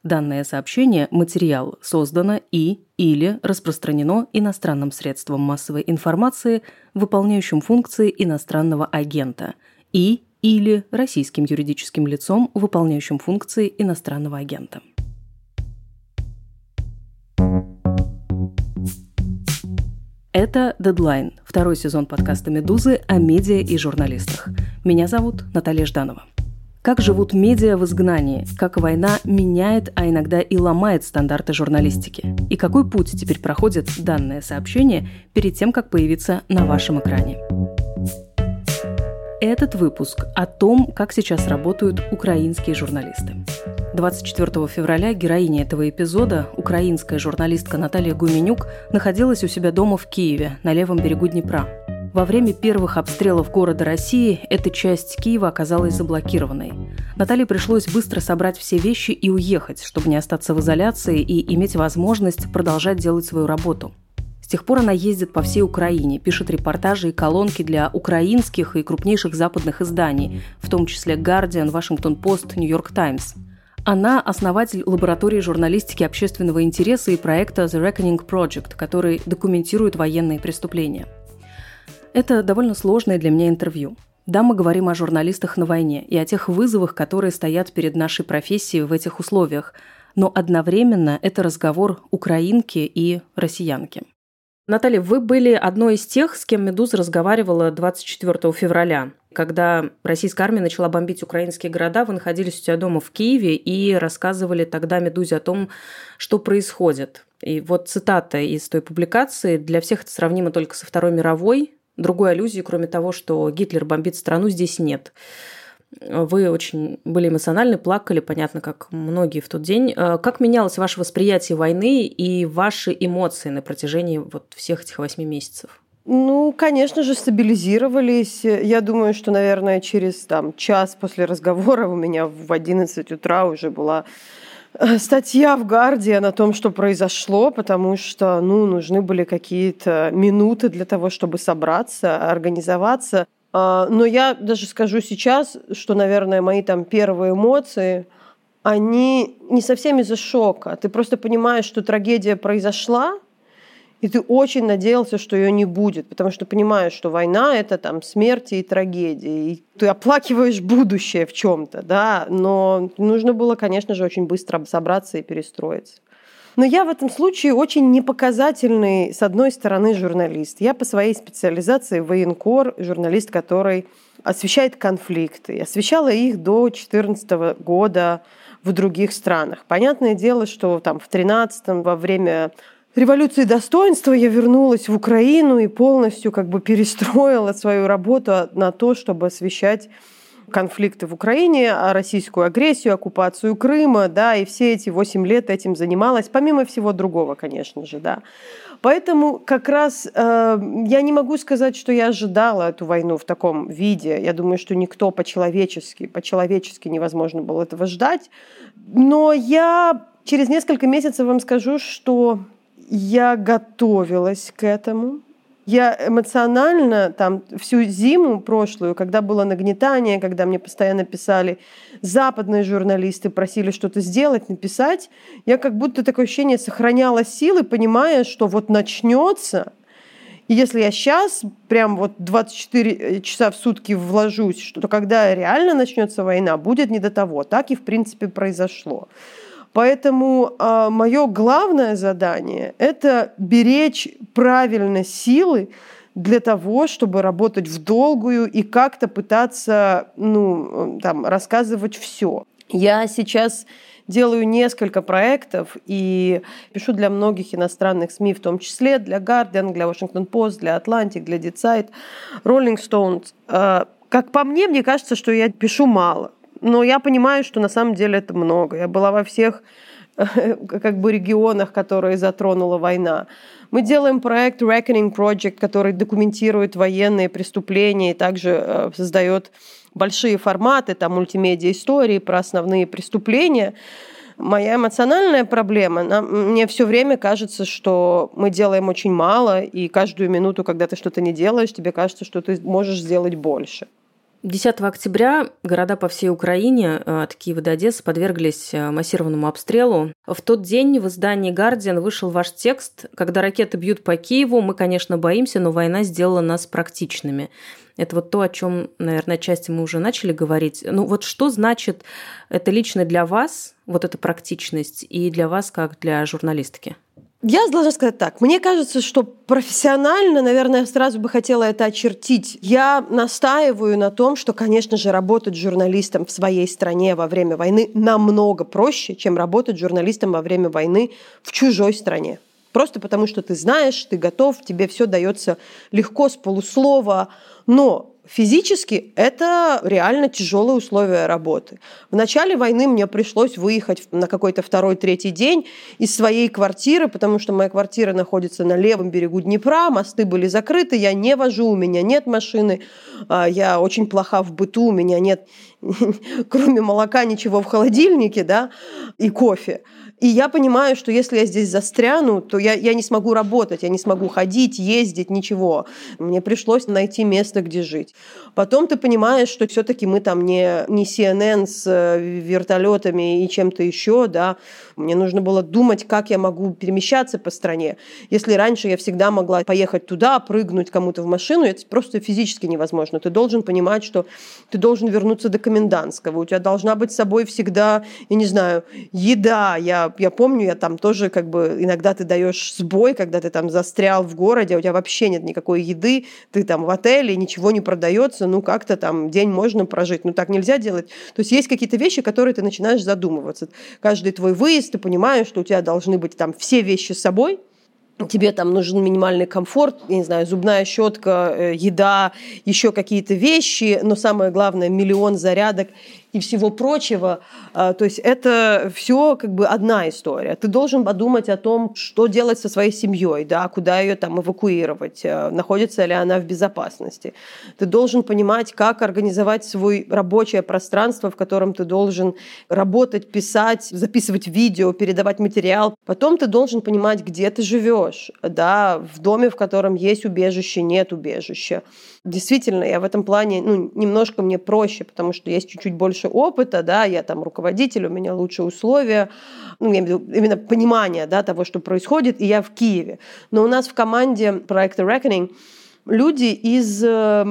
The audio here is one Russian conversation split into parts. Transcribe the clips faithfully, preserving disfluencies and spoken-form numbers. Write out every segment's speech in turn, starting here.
Данное сообщение, материал, создано и или распространено иностранным средством массовой информации, выполняющим функции иностранного агента, и или российским юридическим лицом, выполняющим функции иностранного агента. Это «Дедлайн», второй сезон подкаста «Медузы» о медиа и журналистах. Меня зовут Наталья Жданова. Как живут медиа в изгнании, как война меняет, а иногда и ломает стандарты журналистики, и какой путь теперь проходит данное сообщение перед тем, как появиться на вашем экране. Этот выпуск о том, как сейчас работают украинские журналисты. двадцать четвёртого февраля героиня этого эпизода, украинская журналистка Наталья Гуменюк, находилась у себя дома в Киеве, на левом берегу Днепра. Во время первых обстрелов города России эта часть Киева оказалась заблокированной. Наталье пришлось быстро собрать все вещи и уехать, чтобы не остаться в изоляции и иметь возможность продолжать делать свою работу. С тех пор она ездит по всей Украине, пишет репортажи и колонки для украинских и крупнейших западных изданий, в том числе «Гардиан», «Вашингтон Пост», «Нью-Йорк Таймс». Она основатель лаборатории журналистики общественного интереса и проекта The Reckoning Project, который документирует военные преступления. Это довольно сложное для меня интервью. Да, мы говорим о журналистах на войне и о тех вызовах, которые стоят перед нашей профессией в этих условиях, но одновременно это разговор украинки и россиянки. Наталья, вы были одной из тех, с кем «Медуза» разговаривала двадцать четвёртого февраля. Когда российская армия начала бомбить украинские города, вы находились у себя дома в Киеве и рассказывали тогда «Медузе» о том, что происходит. И вот цитата из той публикации: «Для всех это сравнимо только со Второй мировой. Другой аллюзии, кроме того, что Гитлер бомбит страну, здесь нет». Вы очень были эмоциональны, плакали, понятно, как многие в тот день. Как менялось ваше восприятие войны и ваши эмоции на протяжении вот всех этих восьми месяцев? Ну, конечно же, стабилизировались. Я думаю, что, наверное, через там, час после разговора у меня в одиннадцать утра уже была статья в «Гардиан» о том, что произошло, потому что ну, нужны были какие-то минуты для того, чтобы собраться, организоваться. Но я даже скажу сейчас, что, наверное, мои там первые эмоции, они не совсем из-за шока. Ты просто понимаешь, что трагедия произошла, и ты очень надеялся, что ее не будет, потому что понимаешь, что война — это там смерти и трагедии, и ты оплакиваешь будущее в чем-то, да, но нужно было, конечно же, очень быстро собраться и перестроиться. Но я в этом случае очень непоказательный, с одной стороны, журналист. Я по своей специализации военкор, журналист, который освещает конфликты. Освещала их до две тысячи четырнадцатого года в других странах. Понятное дело, что там в тринадцатом, во время революции достоинства, я вернулась в Украину и полностью как бы перестроила свою работу на то, чтобы освещать конфликты в Украине, российскую агрессию, оккупацию Крыма, да, и все эти восемь лет этим занималась, помимо всего другого, конечно же, да. Поэтому как раз э, я не могу сказать, что я ожидала эту войну в таком виде. Я думаю, что никто по-человечески, по-человечески невозможно было этого ждать. Но я через несколько месяцев вам скажу, что я готовилась к этому. Я эмоционально там всю зиму прошлую, когда было нагнетание, когда мне постоянно писали западные журналисты, просили что-то сделать, написать, я как будто такое ощущение сохраняла силы, понимая, что вот начнется. И если я сейчас прям вот двадцать четыре часа в сутки вложусь, что когда реально начнется война, будет не до того. Так и в принципе произошло. Поэтому э, мое главное задание – это беречь правильно силы для того, чтобы работать в долгую и как-то пытаться ну, там, рассказывать все. Я сейчас делаю несколько проектов и пишу для многих иностранных СМИ, в том числе для Guardian, для Washington Post, для Atlantic, для Deeside, Rolling Stone. Э, как по мне, мне кажется, что я пишу мало. Но я понимаю, что на самом деле это много. Я была во всех как бы регионах, которые затронула война. Мы делаем проект Reckoning Project, который документирует военные преступления и также создает большие форматы, там мультимедиа-истории про основные преступления. Моя эмоциональная проблема, мне все время кажется, что мы делаем очень мало, и каждую минуту, когда ты что-то не делаешь, тебе кажется, что ты можешь сделать больше. десятого октября города по всей Украине, от Киева до Одессы, подверглись массированному обстрелу. В тот день в издании «Гардиан» вышел ваш текст: «Когда ракеты бьют по Киеву, мы, конечно, боимся, но война сделала нас практичными». Это вот то, о чем, наверное, отчасти мы уже начали говорить. Ну вот что значит это лично для вас, вот эта практичность, и для вас, как для журналистки? Я должна сказать так. Мне кажется, что профессионально, наверное, я сразу бы хотела это очертить. Я настаиваю на том, что, конечно же, работать журналистом в своей стране во время войны намного проще, чем работать журналистом во время войны в чужой стране. Просто потому, что ты знаешь, ты готов, тебе все дается легко, с полуслова. Но физически это реально тяжелые условия работы. В начале войны мне пришлось выехать на какой-то второй-третий день из своей квартиры, потому что моя квартира находится на левом берегу Днепра, мосты были закрыты, я не вожу, у меня нет машины, я очень плоха в быту, у меня нет, кроме молока, ничего в холодильнике, да, и кофе. И я понимаю, что если я здесь застряну, то я, я не смогу работать, я не смогу ходить, ездить, ничего. Мне пришлось найти место, где жить. Потом ты понимаешь, что все-таки мы там не, не си эн эн с вертолетами и чем-то еще, да. Мне нужно было думать, как я могу перемещаться по стране. Если раньше я всегда могла поехать туда, прыгнуть кому-то в машину, это просто физически невозможно. Ты должен понимать, что ты должен вернуться до комендантского. У тебя должна быть с собой всегда, я не знаю, еда. Я, я помню, я там тоже как бы иногда ты даешь сбой, когда ты там застрял в городе, у тебя вообще нет никакой еды, ты там в отеле, ничего не продается, ну как-то там день можно прожить. Ну так нельзя делать. То есть есть какие-то вещи, которые ты начинаешь задумываться. Каждый твой выезд, ты понимаешь, что у тебя должны быть там все вещи с собой, тебе там нужен минимальный комфорт, я не знаю, зубная щетка, еда, еще какие-то вещи, но самое главное, миллион зарядок и всего прочего. То есть это все как бы одна история. Ты должен подумать о том, что делать со своей семьей, да, куда ее там эвакуировать, находится ли она в безопасности. Ты должен понимать, как организовать свое рабочее пространство, в котором ты должен работать, писать, записывать видео, передавать материал. Потом ты должен понимать, где ты живешь, да, в доме, в котором есть убежище, нет убежища. Действительно, я в этом плане, ну, немножко мне проще, потому что есть чуть-чуть больше опыта, да, я там руководитель, у меня лучшие условия, ну, я имею в виду именно понимание, да, того, что происходит, и я в Киеве. Но у нас в команде проекта Reckoning люди из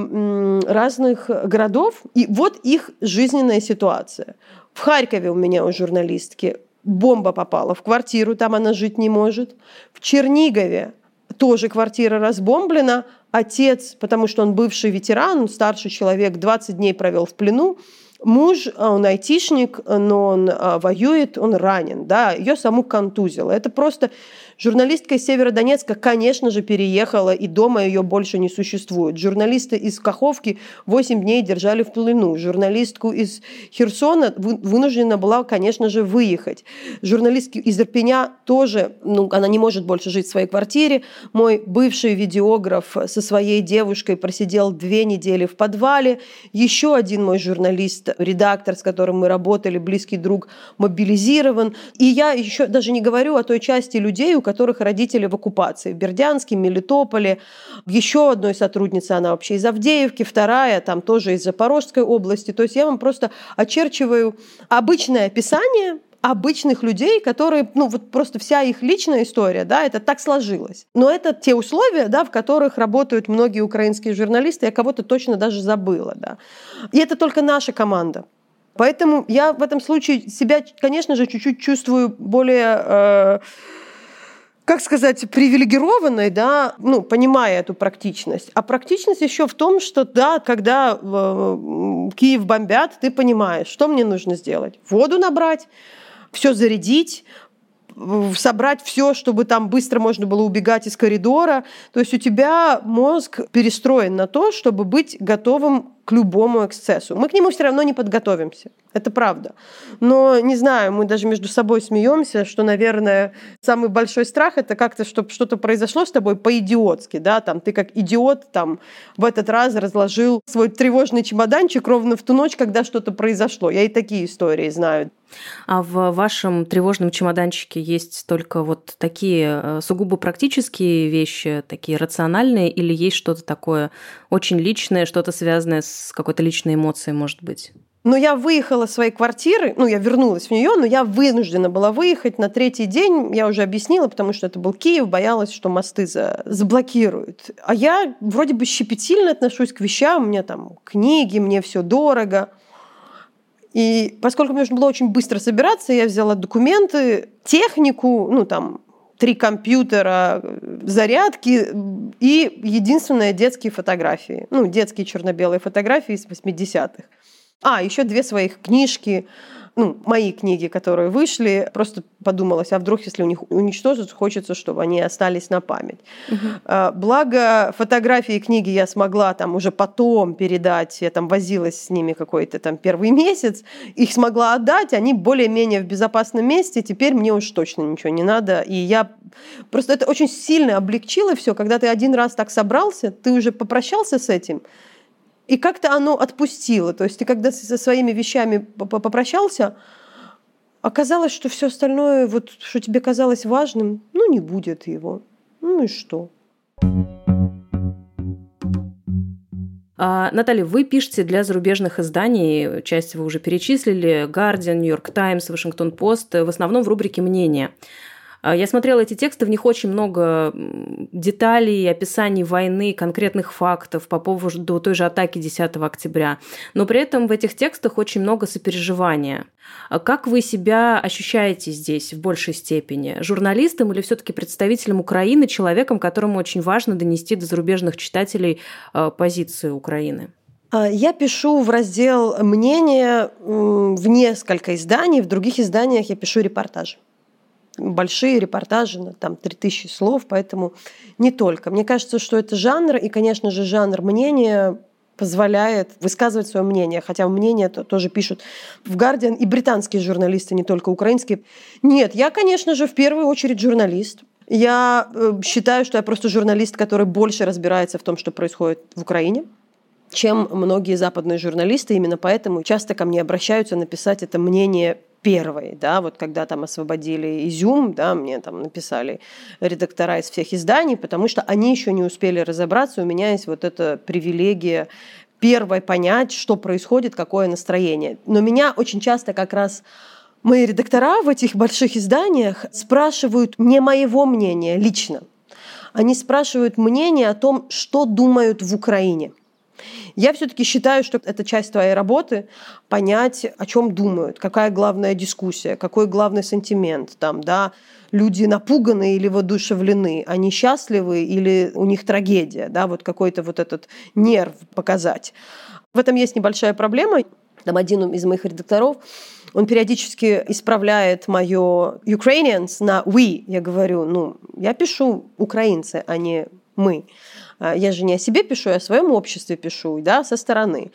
э, разных городов, и вот их жизненная ситуация. В Харькове у меня у журналистки бомба попала в квартиру, там она жить не может. В Чернигове тоже квартира разбомблена. Отец, потому что он бывший ветеран, старший человек, двадцать дней провел в плену. Муж, он айтишник, но он воюет, он ранен, да, ее саму контузило. Это просто журналистка из Северодонецка, конечно же, переехала, и дома ее больше не существует. Журналисты из Каховки восемь дней держали в плену. Журналистку из Херсона вынуждена была, конечно же, выехать. Журналистка из Ирпеня тоже, ну, она не может больше жить в своей квартире. Мой бывший видеограф со своей девушкой просидел две недели в подвале. Еще один мой журналист, редактор, с которым мы работали, близкий друг, мобилизирован. И я еще даже не говорю о той части людей, у которых родители в оккупации. В Бердянске, Мелитополе. Еще одной сотрудницы, она вообще из Авдеевки, вторая там тоже из Запорожской области. То есть я вам просто очерчиваю обычное описание обычных людей, которые, ну вот просто вся их личная история, да, это так сложилось. Но это те условия, да, в которых работают многие украинские журналисты, я кого-то точно даже забыла, да. И это только наша команда. Поэтому я в этом случае себя, конечно же, чуть-чуть чувствую более, э, как сказать, привилегированной, да, ну, понимая эту практичность. А практичность еще в том, что, да, когда э, Киев бомбят, ты понимаешь, что мне нужно сделать. Воду набрать, все зарядить, собрать все, чтобы там быстро можно было убегать из коридора. То есть у тебя мозг перестроен на то, чтобы быть готовым к любому эксцессу. Мы к нему все равно не подготовимся. Это правда. Но, не знаю, мы даже между собой смеемся, что, наверное, самый большой страх — это как-то, чтобы что-то произошло с тобой по-идиотски. Да? Там, ты как идиот там, в этот раз разложил свой тревожный чемоданчик ровно в ту ночь, когда что-то произошло. Я и такие истории знаю. А в вашем тревожном чемоданчике есть только вот такие сугубо практические вещи, такие рациональные, или есть что-то такое очень личное, что-то связанное с какой-то личной эмоцией, может быть? Но я выехала из своей квартиры, ну, я вернулась в нее, но я вынуждена была выехать на третий день, я уже объяснила, потому что это был Киев, боялась, что мосты за... заблокируют. А я вроде бы щепетильно отношусь к вещам, у меня там книги, мне все дорого. И поскольку мне нужно было очень быстро собираться, я взяла документы, технику, ну, там, три компьютера, зарядки и единственные детские фотографии. Ну, детские черно-белые фотографии из восьмидесятых. А, еще две своих книжки, ну, мои книги, которые вышли. Просто подумалось, а вдруг, если у них уничтожат, хочется, чтобы они остались на память. Uh-huh. Благо, фотографии и книги я смогла там уже потом передать. Я там возилась с ними какой-то там первый месяц. Их смогла отдать, они более-менее в безопасном месте. Теперь мне уж точно ничего не надо. И я просто это очень сильно облегчило все. Когда ты один раз так собрался, ты уже попрощался с этим, и как-то оно отпустило. То есть ты когда со своими вещами попрощался, оказалось, что все остальное, вот, что тебе казалось важным, ну, не будет его. Ну и что? А, Наталья, вы пишете для зарубежных изданий, часть вы уже перечислили, Guardian, New York Times, Washington Post, в основном в рубрике «Мнения». Я смотрела эти тексты, в них очень много деталей, описаний войны, конкретных фактов по поводу той же атаки десятого октября. Но при этом в этих текстах очень много сопереживания. Как вы себя ощущаете здесь в большей степени? Журналистом или все-таки представителем Украины, человеком, которому очень важно донести до зарубежных читателей позицию Украины? Я пишу в раздел «Мнения» в несколько изданий, в других изданиях я пишу репортажи. Большие репортажи, там три тысячи слов, поэтому не только. Мне кажется, что это жанр, и, конечно же, жанр мнения позволяет высказывать свое мнение, хотя мнение -то тоже пишут в Guardian и британские журналисты, не только украинские. Нет, я, конечно же, в первую очередь журналист. Я считаю, что я просто журналист, который больше разбирается в том, что происходит в Украине, чем многие западные журналисты. Именно поэтому часто ко мне обращаются написать это мнение первой, да, вот когда там освободили Изюм, да, мне там написали редактора из всех изданий, потому что они еще не успели разобраться, у меня есть вот эта привилегия первой понять, что происходит, какое настроение. Но меня очень часто как раз мои редактора в этих больших изданиях спрашивают не моего мнения лично, они спрашивают мнение о том, что думают в Украине. Я все-таки считаю, что это часть твоей работы – понять, о чем думают, какая главная дискуссия, какой главный сентимент. Там, да, люди напуганы или воодушевлены, они счастливы или у них трагедия, да, вот какой-то вот этот нерв показать. В этом есть небольшая проблема. Там один из моих редакторов, он периодически исправляет мое Ukrainians на «we». Я говорю, ну, я пишу «украинцы», а не «мы». Я же не о себе пишу, я о своем обществе пишу, да, со стороны.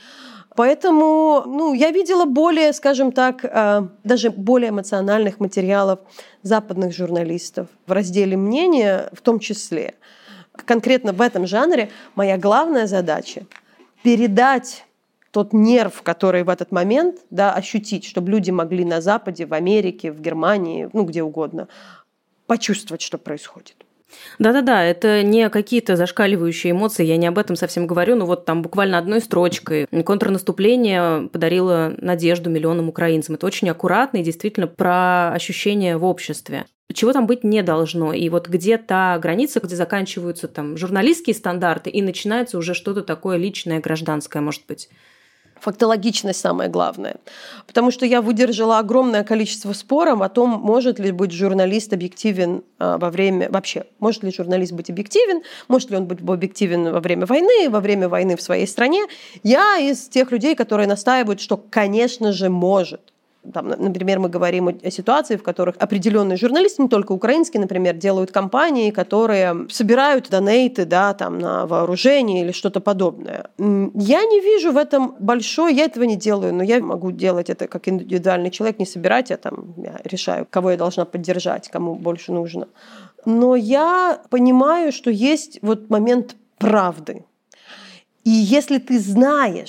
Поэтому ну, я видела более, скажем так, даже более эмоциональных материалов западных журналистов в разделе «Мнения» в том числе. Конкретно в этом жанре моя главная задача – передать тот нерв, который в этот момент, да, ощутить, чтобы люди могли на Западе, в Америке, в Германии, ну где угодно, почувствовать, что происходит. Да-да-да, это не какие-то зашкаливающие эмоции, я не об этом совсем говорю, но вот там буквально одной строчкой контрнаступление подарило надежду миллионам украинцам. Это очень аккуратно и действительно про ощущения в обществе. Чего там быть не должно. И вот где та граница, где заканчиваются там журналистские стандарты и начинается уже что-то такое личное, гражданское, может быть. Фактологичность самое главное. Потому что я выдержала огромное количество споров о том, может ли быть журналист объективен во время... Вообще, может ли журналист быть объективен, может ли он быть объективен во время войны, во время войны в своей стране. Я из тех людей, которые настаивают, что, конечно же, может. Там, например, мы говорим о ситуации, в которых определенные журналисты, не только украинские, например, делают кампании, которые собирают донейты, да, там, на вооружение или что-то подобное. Я не вижу в этом большой, я этого не делаю, но я могу делать это как индивидуальный человек, не собирать, я, там, я решаю, кого я должна поддержать, кому больше нужно. Но я понимаю, что есть вот момент правды. И если ты знаешь,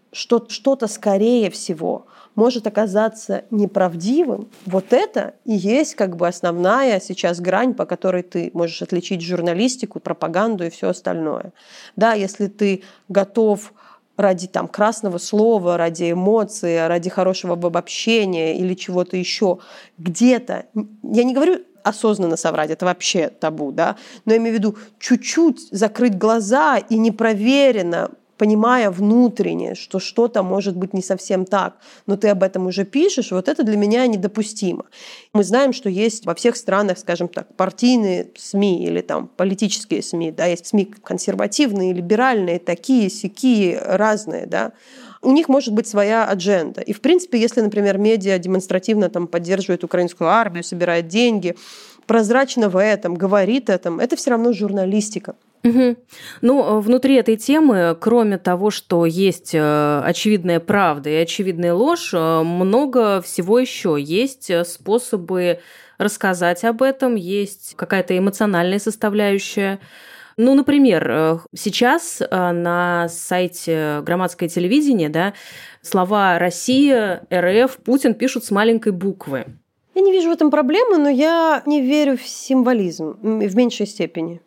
что что-то, скорее всего, может оказаться неправдивым, вот это и есть как бы основная сейчас грань, по которой ты можешь отличить журналистику, пропаганду и все остальное. Да, если ты готов ради там, красного слова, ради эмоций, ради хорошего обобщения или чего-то еще где-то, я не говорю осознанно соврать, это вообще табу, да, но я имею в виду чуть-чуть закрыть глаза и непроверенно, понимая внутренне, что что-то может быть не совсем так, но ты об этом уже пишешь, вот это для меня недопустимо. Мы знаем, что есть во всех странах, скажем так, партийные СМИ или там политические СМИ, да, есть СМИ консервативные, либеральные, такие, сякие, разные, да. У них может быть своя адженда. И, в принципе, если, например, медиа демонстративно там, поддерживает украинскую армию, собирает деньги, прозрачно в этом, говорит этом, это все равно журналистика. Угу. Ну, внутри этой темы, кроме того, что есть очевидная правда и очевидная ложь, много всего еще. Есть способы рассказать об этом, есть какая-то эмоциональная составляющая. Ну, например, сейчас на сайте «Громадское телевидение», да, слова «Россия», «эр эф», «Путин» пишут с маленькой буквы. Я не вижу в этом проблемы, но я не верю в символизм в меньшей степени.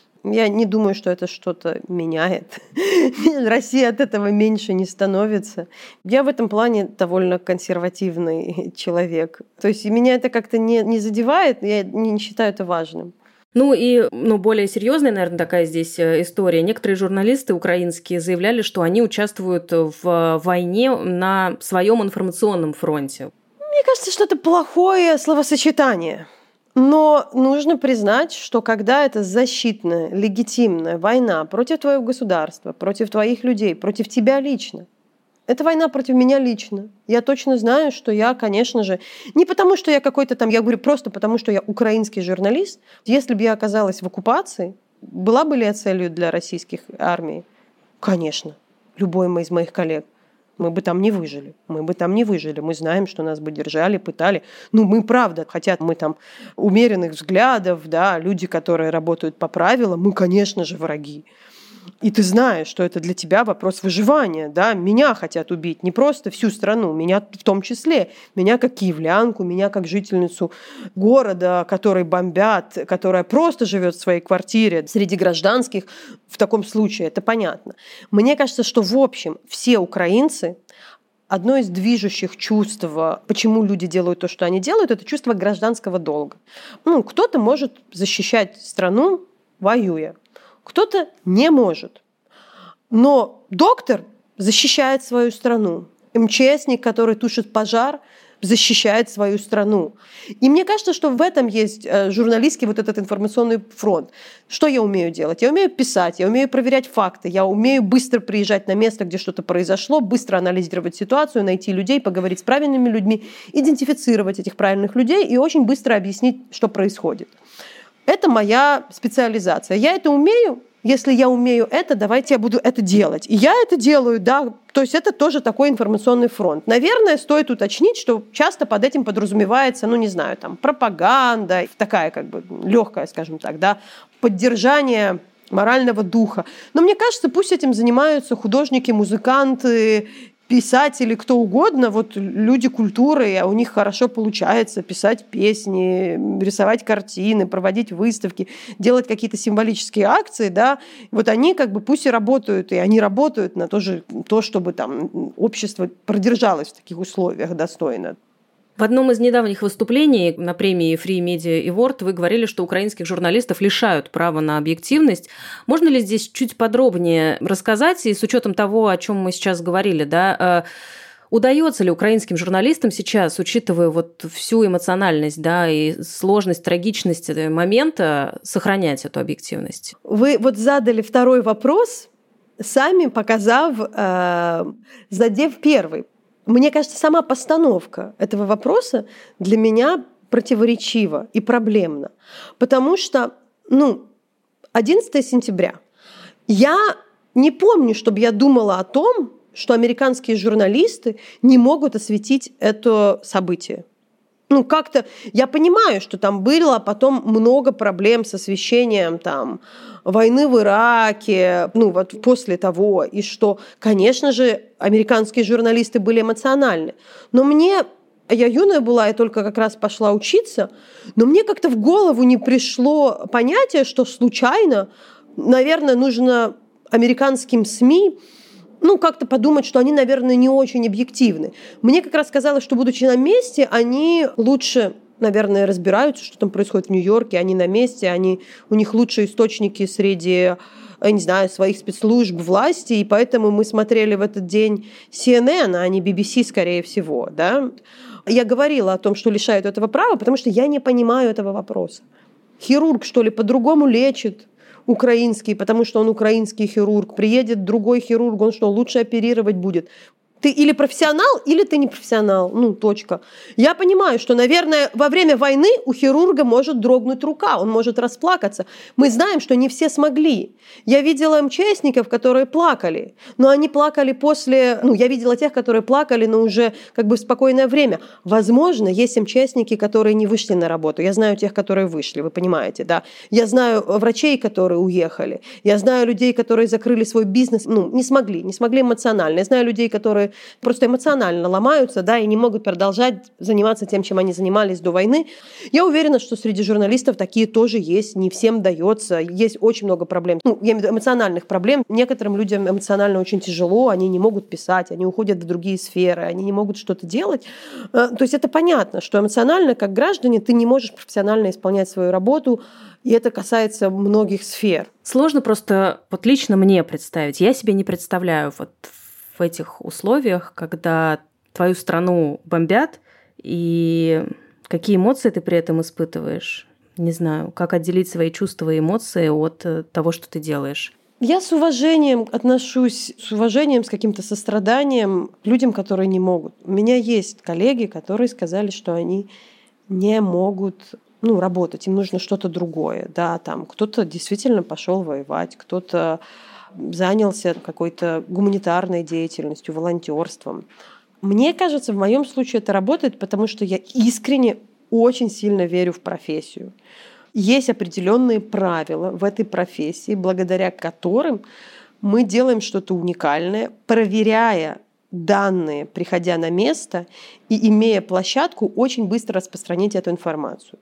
Я не думаю, что это что-то меняет. Россия от этого меньше не становится. Я в этом плане довольно консервативный человек. То есть меня это как-то не, не задевает, я не считаю это важным. Ну и ну, более серьезная, наверное, такая здесь история. Некоторые журналисты украинские заявляли, что они участвуют в войне на своем информационном фронте. Мне кажется, что это плохое словосочетание. Но нужно признать, что когда это защитная, легитимная война против твоего государства, против твоих людей, против тебя лично, это война против меня лично. Я точно знаю, что я, конечно же, не потому, что я какой-то там, я говорю просто потому, что я украинский журналист. Если бы я оказалась в оккупации, была бы ли я целью для российских армий? Конечно. Любой из моих коллег. Мы бы там не выжили. Мы бы там не выжили. Мы знаем, что нас бы держали, пытали. Ну, мы правда, хотя мы там умеренных взглядов, да, люди, которые работают по правилам, мы, конечно же, враги. И ты знаешь, что это для тебя вопрос выживания, да, меня хотят убить, не просто всю страну, меня в том числе, меня как киевлянку, меня как жительницу города, который бомбят, которая просто живет в своей квартире среди гражданских, в таком случае это понятно. Мне кажется, что в общем все украинцы, одно из движущих чувств, почему люди делают то, что они делают, это чувство гражданского долга. Ну, кто-то может защищать страну, воюя. Кто-то не может. Но доктор защищает свою страну. МЧСник, который тушит пожар, защищает свою страну. И мне кажется, что в этом есть журналистский вот этот информационный фронт. Что я умею делать? Я умею писать, я умею проверять факты, я умею быстро приезжать на место, где что-то произошло, быстро анализировать ситуацию, найти людей, поговорить с правильными людьми, идентифицировать этих правильных людей и очень быстро объяснить, что происходит. Это моя специализация. Я это умею. Если я умею это, давайте я буду это делать. И я это делаю, да. То есть это тоже такой информационный фронт. Наверное, стоит уточнить, что часто под этим подразумевается, ну, не знаю, там, пропаганда, такая как бы легкая, скажем так, да, поддержание морального духа. Но мне кажется, пусть этим занимаются художники, музыканты, писатели, кто угодно, вот люди культуры, а у них хорошо получается писать песни, рисовать картины, проводить выставки, делать какие-то символические акции, да, вот они как бы пусть и работают, и они работают на то, же, то чтобы там общество продержалось в таких условиях достойно. В одном из недавних выступлений на премии Free Media Award вы говорили, что украинских журналистов лишают права на объективность. Можно ли здесь чуть подробнее рассказать, и с учетом того, о чем мы сейчас говорили, да, удается ли украинским журналистам сейчас, учитывая вот всю эмоциональность, да, и сложность, трагичность момента, сохранять эту объективность? Вы вот задали второй вопрос, сами показав, э, задев первый. Мне кажется, сама постановка этого вопроса для меня противоречива и проблемна. Потому что, ну, одиннадцатого сентября. Я не помню, чтобы я думала о том, что американские журналисты не могут осветить это событие. Ну, как-то я понимаю, что там было потом много проблем с освещением там, войны в Ираке, ну, вот после того, и что, конечно же, американские журналисты были эмоциональны. Но мне, я юная была, я только как раз пошла учиться, но мне как-то в голову не пришло понятие, что случайно, наверное, нужно американским СМИ ну, как-то подумать, что они, наверное, не очень объективны. Мне как раз казалось, что, будучи на месте, они лучше, наверное, разбираются, что там происходит в Нью-Йорке, они на месте, они, у них лучшие источники среди, я не знаю, своих спецслужб, власти, и поэтому мы смотрели в этот день си эн эн, а не би би си, скорее всего, да. Я говорила о том, что лишают этого права, потому что я не понимаю этого вопроса. Хирург, что ли, по-другому лечит? Украинский, потому что он украинский хирург. Приедет другой хирург, он что, лучше оперировать будет? Ты или профессионал, или ты не профессионал. Ну, точка. Я понимаю, что, наверное, во время войны у хирурга может дрогнуть рука, он может расплакаться. Мы знаем, что не все смогли. Я видела эм че эсников, которые плакали, но они плакали после... Ну, я видела тех, которые плакали, но уже как бы в спокойное время. Возможно, есть эм че эсники, которые не вышли на работу. Я знаю тех, которые вышли, вы понимаете, да. Я знаю врачей, которые уехали. Я знаю людей, которые закрыли свой бизнес, ну, не смогли, не смогли эмоционально. Я знаю людей, которые просто эмоционально ломаются, да, и не могут продолжать заниматься тем, чем они занимались до войны. Я уверена, что среди журналистов такие тоже есть, не всем дается, есть очень много проблем. Ну, я имею в виду эмоциональных проблем. Некоторым людям эмоционально очень тяжело, они не могут писать, они уходят в другие сферы, они не могут что-то делать. То есть это понятно, что эмоционально, как граждане, ты не можешь профессионально исполнять свою работу, и это касается многих сфер. Сложно просто вот лично мне представить. Я себе не представляю вот в этих условиях, когда твою страну бомбят, и какие эмоции ты при этом испытываешь. Не знаю, как отделить свои чувства и эмоции от того, что ты делаешь. Я с уважением отношусь, с уважением, с каким-то состраданием к людям, которые не могут. У меня есть коллеги, которые сказали, что они не могут ну, работать, им нужно что-то другое. Да, там кто-то действительно пошел воевать, кто-то занялся какой-то гуманитарной деятельностью, волонтерством. Мне кажется, в моем случае это работает, потому что я искренне очень сильно верю в профессию. Есть определенные правила в этой профессии, благодаря которым мы делаем что-то уникальное, проверяя данные, приходя на место и имея площадку, очень быстро распространить эту информацию.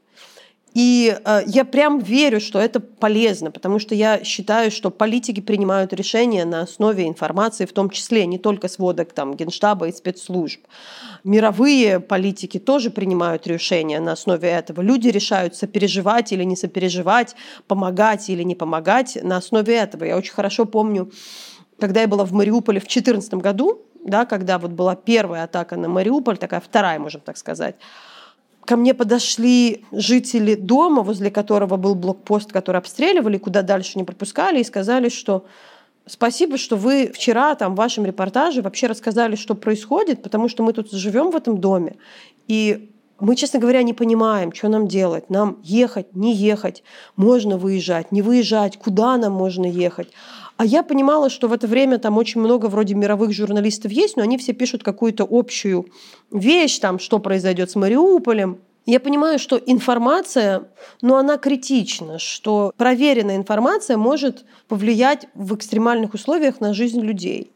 И э, я прям верю, что это полезно, потому что я считаю, что политики принимают решения на основе информации, в том числе не только сводок там, Генштаба и спецслужб. Мировые политики тоже принимают решения на основе этого. Люди решают сопереживать или не сопереживать, помогать или не помогать на основе этого. Я очень хорошо помню, когда я была в Мариуполе в две тысячи четырнадцатом году, да, когда вот была первая атака на Мариуполь, такая вторая, можно так сказать, ко мне подошли жители дома, возле которого был блокпост, который обстреливали, куда дальше не пропускали, и сказали, что спасибо, что вы вчера там, в вашем репортаже вообще рассказали, что происходит, потому что мы тут живем в этом доме, и мы, честно говоря, не понимаем, что нам делать. Нам ехать, не ехать, можно выезжать, не выезжать, куда нам можно ехать. А я понимала, что в это время там очень много вроде мировых журналистов есть, но они все пишут какую-то общую вещь, там, что произойдет с Мариуполем. Я понимаю, что информация, ну, она критична, что проверенная информация может повлиять в экстремальных условиях на жизнь людей.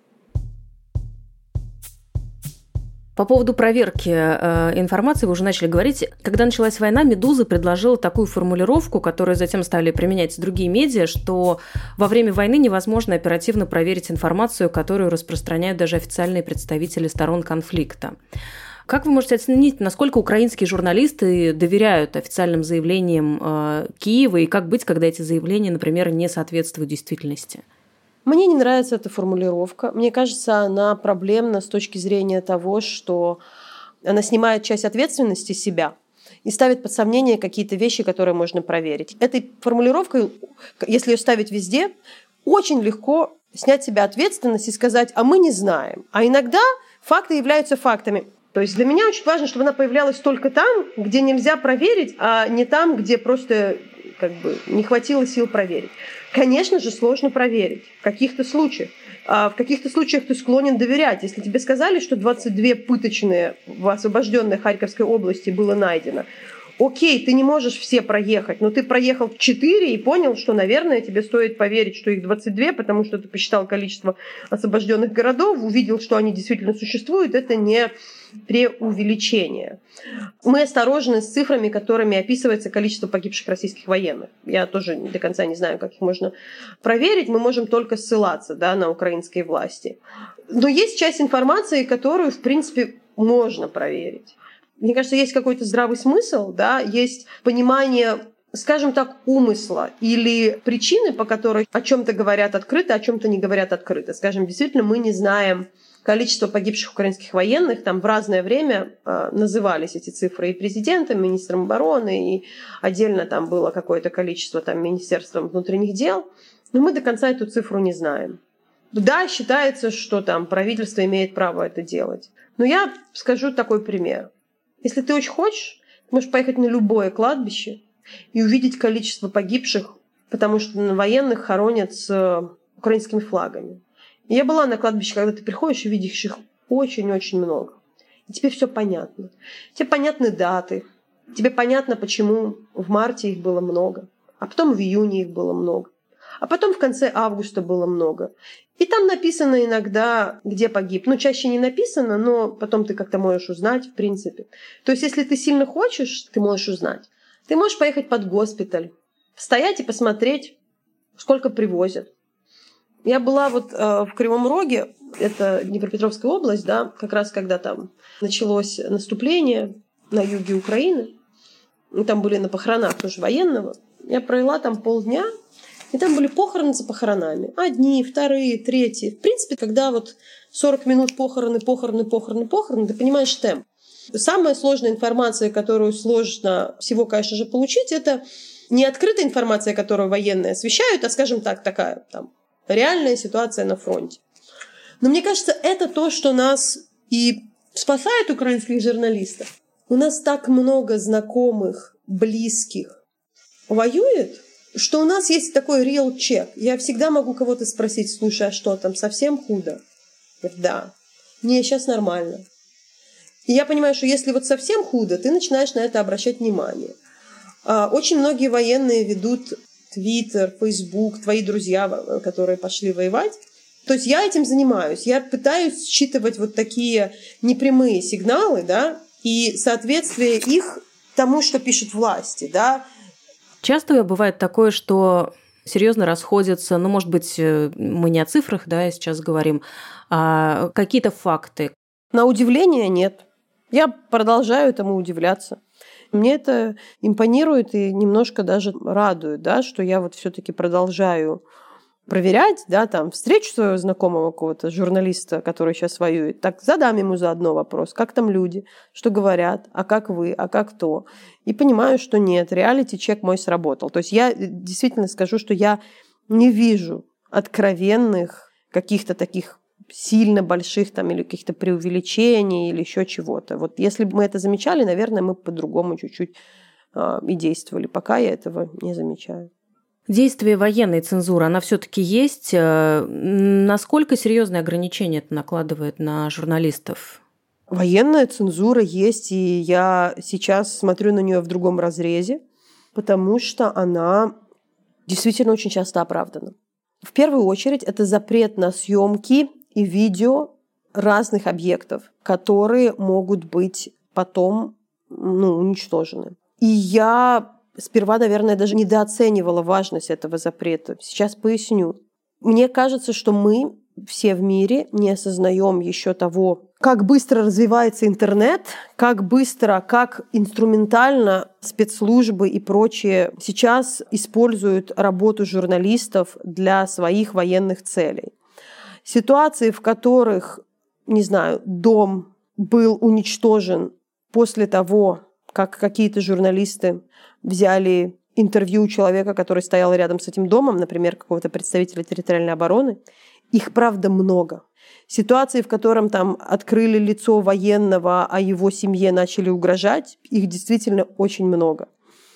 По поводу проверки э, информации вы уже начали говорить. Когда началась война, «Медуза» предложила такую формулировку, которую затем стали применять другие медиа, что во время войны невозможно оперативно проверить информацию, которую распространяют даже официальные представители сторон конфликта. Как вы можете оценить, насколько украинские журналисты доверяют официальным заявлениям э, Киева, и как быть, когда эти заявления, например, не соответствуют действительности? Мне не нравится эта формулировка. Мне кажется, она проблемна с точки зрения того, что она снимает часть ответственности с себя и ставит под сомнение какие-то вещи, которые можно проверить. Этой формулировкой, если ее ставить везде, очень легко снять с себя ответственность и сказать, а мы не знаем. А иногда факты являются фактами. То есть для меня очень важно, чтобы она появлялась только там, где нельзя проверить, а не там, где просто как бы не хватило сил проверить. Конечно же, сложно проверить в каких-то случаях. А в каких-то случаях ты склонен доверять. Если тебе сказали, что двадцать две пыточные в освобожденной Харьковской области было найдено, окей, ты не можешь все проехать, но ты проехал четыре и понял, что, наверное, тебе стоит поверить, что их двадцать два, потому что ты посчитал количество освобожденных городов, увидел, что они действительно существуют. Это не преувеличение. Мы осторожны с цифрами, которыми описывается количество погибших российских военных. Я тоже до конца не знаю, как их можно проверить. Мы можем только ссылаться, да, на украинские власти. Но есть часть информации, которую, в принципе, можно проверить. Мне кажется, есть какой-то здравый смысл, да, есть понимание, скажем так, умысла или причины, по которой о чем-то говорят открыто, о чем-то не говорят открыто. Скажем, действительно, мы не знаем количество погибших украинских военных. Там в разное время э, назывались эти цифры и президентом, и министром обороны, и отдельно там было какое-то количество там, Министерством внутренних дел. Но мы до конца эту цифру не знаем. Да, считается, что там правительство имеет право это делать. Но я скажу такой пример. Если ты очень хочешь, ты можешь поехать на любое кладбище и увидеть количество погибших, потому что на военных хоронят с украинскими флагами. И я была на кладбище, когда ты приходишь и видишь их очень-очень много. И тебе все понятно. Тебе понятны даты. Тебе понятно, почему в марте их было много, а потом в июне их было много, а потом в конце августа было много. И там написано иногда, где погиб. Ну, чаще не написано, но потом ты как-то можешь узнать, в принципе. То есть, если ты сильно хочешь, ты можешь узнать. Ты можешь поехать под госпиталь, стоять и посмотреть, сколько привозят. Я была вот э, в Кривом Роге, это Днепропетровская область, да, как раз когда там началось наступление на юге Украины. И там были на похоронах тоже военного. Я провела там полдня. И там были похороны за похоронами. Одни, вторые, третьи. В принципе, когда вот сорок минут похороны, похороны, похороны, похороны, ты понимаешь темп. Самая сложная информация, которую сложно всего, конечно же, получить, это не открытая информация, которую военные освещают, а, скажем так, такая там реальная ситуация на фронте. Но мне кажется, это то, что нас и спасает украинских журналистов. У нас так много знакомых, близких воюет, что у нас есть такой real check. Я всегда могу кого-то спросить: слушай, а что там, совсем худо? Да. Не, сейчас нормально. И я понимаю, что если вот совсем худо, ты начинаешь на это обращать внимание. Очень многие военные ведут Твиттер, Фейсбук, твои друзья, которые пошли воевать. То есть я этим занимаюсь. Я пытаюсь считывать вот такие непрямые сигналы, да, и соответствие их тому, что пишут власти, да. Часто бывает такое, что серьезно расходятся, ну, может быть, мы не о цифрах, да, сейчас говорим, а какие-то факты. На удивление нет. Я продолжаю этому удивляться. Мне это импонирует и немножко даже радует, да, что я вот все-таки продолжаю проверять, да, там, встречу своего знакомого какого-то журналиста, который сейчас воюет, так задам ему заодно вопрос, как там люди, что говорят, а как вы, а как то. И понимаю, что нет, реалити-чек мой сработал. То есть я действительно скажу, что я не вижу откровенных каких-то таких сильно больших там или каких-то преувеличений или еще чего-то. Вот если бы мы это замечали, наверное, мы по-другому чуть-чуть э, и действовали. Пока я этого не замечаю. Действие военной цензуры, она все-таки есть. Насколько серьезные ограничения это накладывает на журналистов? Военная цензура есть, и я сейчас смотрю на нее в другом разрезе, потому что она действительно очень часто оправдана. В первую очередь это запрет на съемки и видео разных объектов, которые могут быть потом, ну, уничтожены. И я сперва, наверное, даже недооценивала важность этого запрета. Сейчас поясню. Мне кажется, что мы все в мире не осознаем еще того, как быстро развивается интернет, как быстро, как инструментально спецслужбы и прочие сейчас используют работу журналистов для своих военных целей. Ситуации, в которых, не знаю, дом был уничтожен после того, как какие-то журналисты взяли интервью у человека, который стоял рядом с этим домом, например, какого-то представителя территориальной обороны, их, правда, много. Ситуации, в котором там открыли лицо военного, а его семье начали угрожать, их действительно очень много.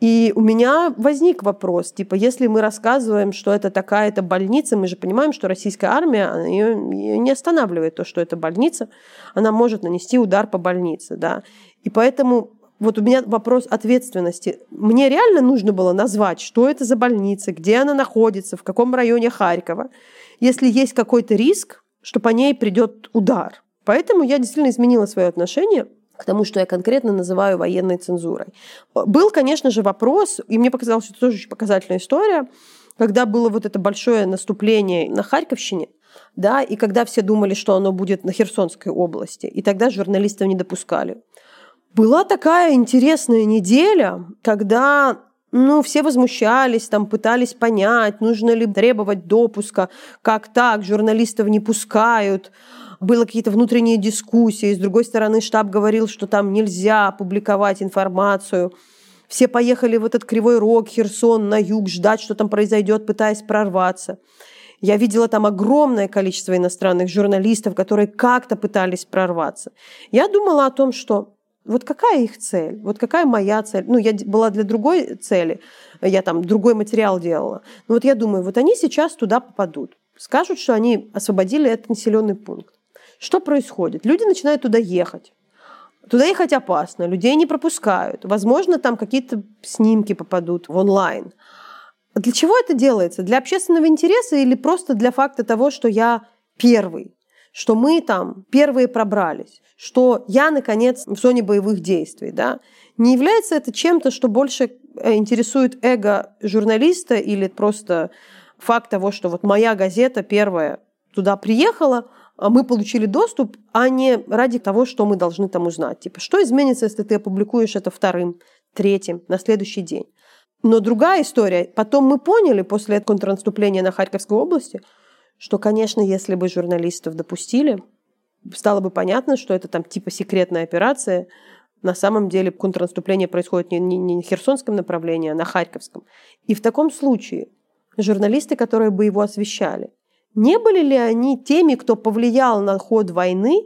И у меня возник вопрос, типа, если мы рассказываем, что это такая-то больница, мы же понимаем, что российская армия, она ее, ее не останавливает то, что это больница, она может нанести удар по больнице, да. И поэтому вот у меня вопрос ответственности. Мне реально нужно было назвать, что это за больница, где она находится, в каком районе Харькова, если есть какой-то риск, что по ней придет удар. Поэтому я действительно изменила свое отношение к тому, что я конкретно называю военной цензурой. Был, конечно же, вопрос, и мне показалось, что это тоже очень показательная история, когда было вот это большое наступление на Харьковщине, да, и когда все думали, что оно будет на Херсонской области, и тогда журналистов не допускали. Была такая интересная неделя, когда ну, все возмущались, там, пытались понять, нужно ли требовать допуска, как так, журналистов не пускают. Были какие-то внутренние дискуссии. С другой стороны, штаб говорил, что там нельзя публиковать информацию. Все поехали в этот Кривой Рог, Херсон, на юг, ждать, что там произойдет, пытаясь прорваться. Я видела там огромное количество иностранных журналистов, которые как-то пытались прорваться. Я думала о том, что вот какая их цель, вот какая моя цель. Ну, я была для другой цели, я там другой материал делала. Но вот я думаю, вот они сейчас туда попадут. Скажут, что они освободили этот населенный пункт. Что происходит? Люди начинают туда ехать. Туда ехать опасно, людей не пропускают. Возможно, там какие-то снимки попадут в онлайн. Для чего это делается? Для общественного интереса или просто для факта того, что я первый? Что мы там первые пробрались? Что я, наконец, в зоне боевых действий? Да? Не является это чем-то, что больше интересует эго журналиста или просто факт того, что вот моя газета первая туда приехала, мы получили доступ, а не ради того, что мы должны там узнать. Типа, что изменится, если ты опубликуешь это вторым, третьим, на следующий день? Но другая история. Потом мы поняли после контрнаступления на Харьковской области, что, конечно, если бы журналистов допустили, стало бы понятно, что это там типа секретная операция. На самом деле контрнаступление происходит не, не, не на Херсонском направлении, а на Харьковском. И в таком случае журналисты, которые бы его освещали, не были ли они теми, кто повлиял на ход войны,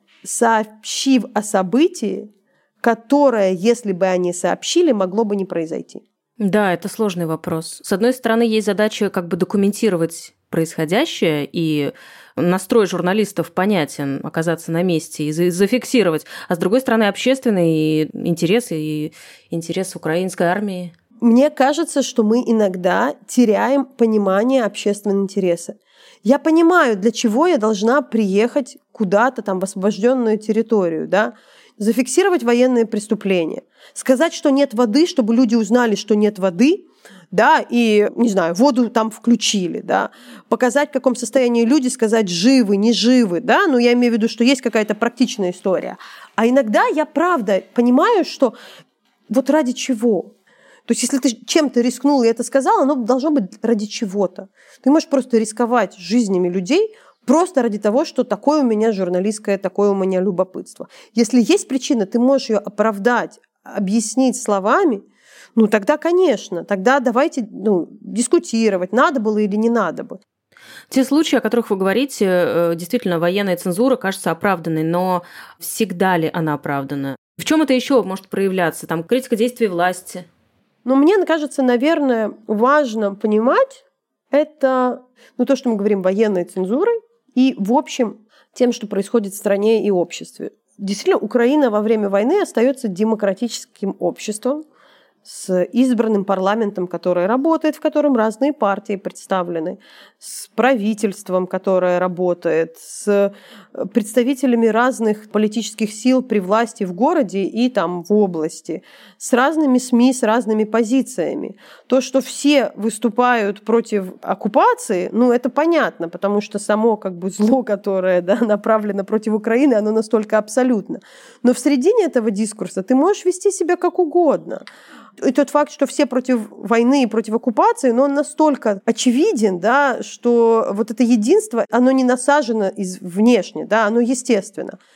сообщив о событии, которое, если бы они сообщили, могло бы не произойти? Да, это сложный вопрос. С одной стороны, есть задача как бы документировать происходящее, и настрой журналистов понятен, оказаться на месте и зафиксировать. А с другой стороны, общественные интересы и интерес украинской армии. Мне кажется, что мы иногда теряем понимание общественного интереса. Я понимаю, для чего я должна приехать куда-то там в освобожденную территорию, да, зафиксировать военные преступления, сказать, что нет воды, чтобы люди узнали, что нет воды, да, и, не знаю, воду там включили, да, показать, в каком состоянии люди, сказать, живы, не живы, да, ну, я имею в виду, что есть какая-то практичная история. А иногда я, правда, понимаю, что вот ради чего? То есть, если ты чем-то рискнул и это сказал, оно должно быть ради чего-то. Ты можешь просто рисковать жизнями людей просто ради того, что такое у меня журналистское, такое у меня любопытство. Если есть причина, ты можешь ее оправдать, объяснить словами, ну тогда, конечно, тогда давайте ну, дискутировать, надо было или не надо бы. Те случаи, о которых вы говорите, действительно, военная цензура кажется оправданной, но всегда ли она оправдана? В чем это еще может проявляться? Там критика действий власти? Но мне кажется, наверное, важно понимать это, ну, то, что мы говорим военной цензурой, и, в общем, тем, что происходит в стране и обществе. Действительно, Украина во время войны остается демократическим обществом с избранным парламентом, который работает, в котором разные партии представлены, с правительством, которое работает, с представителями разных политических сил при власти в городе и там в области, с разными СМИ, с разными позициями. То, что все выступают против оккупации, ну, это понятно, потому что само как бы зло, которое да, направлено против Украины, оно настолько абсолютно. Но в середине этого дискурса ты можешь вести себя как угодно. И тот факт, что все против войны и против оккупации, но он настолько очевиден, да, что вот это единство, оно не насажено из внешне, да, оно естественно.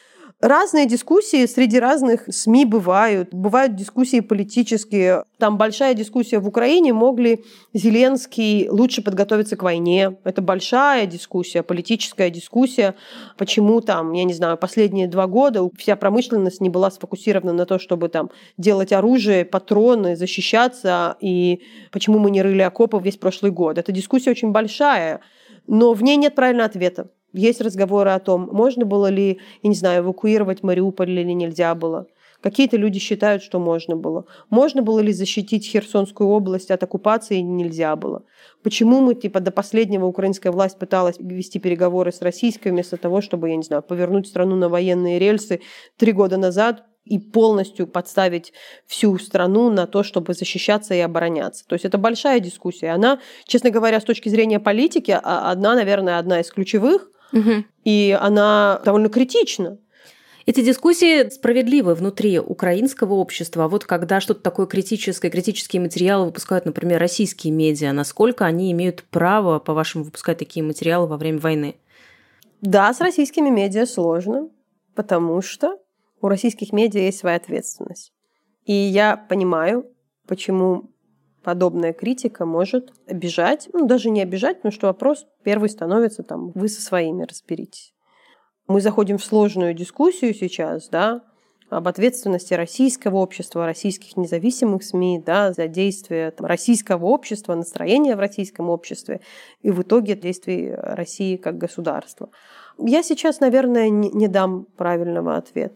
Разные дискуссии среди разных СМИ бывают. Бывают дискуссии политические. Там большая дискуссия в Украине, мог ли Зеленский лучше подготовиться к войне. Это большая дискуссия, политическая дискуссия. Почему там, я не знаю, последние два года вся промышленность не была сфокусирована на то, чтобы там делать оружие, патроны, защищаться, и почему мы не рыли окопы весь прошлый год. Эта дискуссия очень большая, но в ней нет правильного ответа. Есть разговоры о том, можно было ли, я не знаю, эвакуировать Мариуполь или нельзя было. Какие-то люди считают, что можно было. Можно было ли защитить Херсонскую область от оккупации, нельзя было. Почему мы типа до последнего украинская власть пыталась вести переговоры с российской вместо того, чтобы, я не знаю, повернуть страну на военные рельсы три года назад и полностью подставить всю страну на то, чтобы защищаться и обороняться. То есть это большая дискуссия. Она, честно говоря, с точки зрения политики, одна, наверное, одна из ключевых, угу. И она довольно критична. Эти дискуссии справедливы внутри украинского общества. А вот когда что-то такое критическое, критические материалы выпускают, например, российские медиа, насколько они имеют право, по-вашему, выпускать такие материалы во время войны? Да, с российскими медиа сложно, потому что у российских медиа есть своя ответственность. И я понимаю, почему подобная критика может обижать, ну, даже не обижать, потому что вопрос первый становится там, вы со своими разберитесь. Мы заходим в сложную дискуссию сейчас, да, об ответственности российского общества, российских независимых СМИ, да, за действия там, российского общества, настроения в российском обществе и в итоге действий России как государства. Я сейчас, наверное, не, не дам правильного ответа.